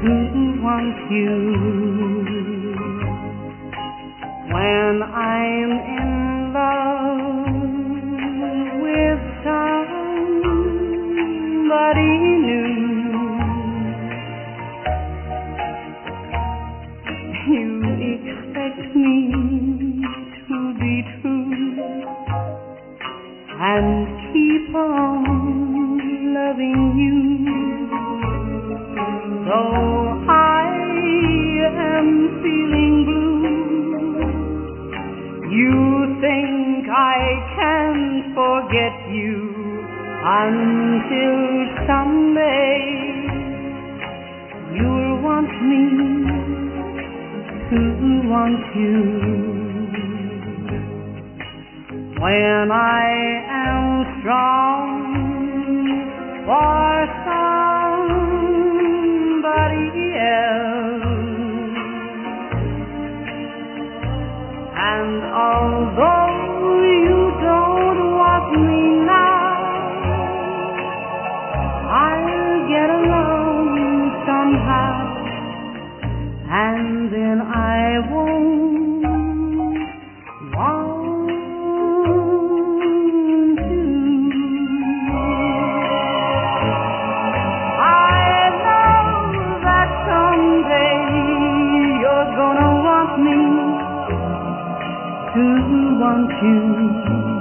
who wants you. When I'm in love with somebody new, you expect me to be true and keep on loving you. Though I am feeling blue, you think I can forget you until someday you'll want me to want you. When I am strong for somebody else, and although you don't want me now, I'll get along somehow, and then I won't want to. I know that someday you're gonna want me to want you.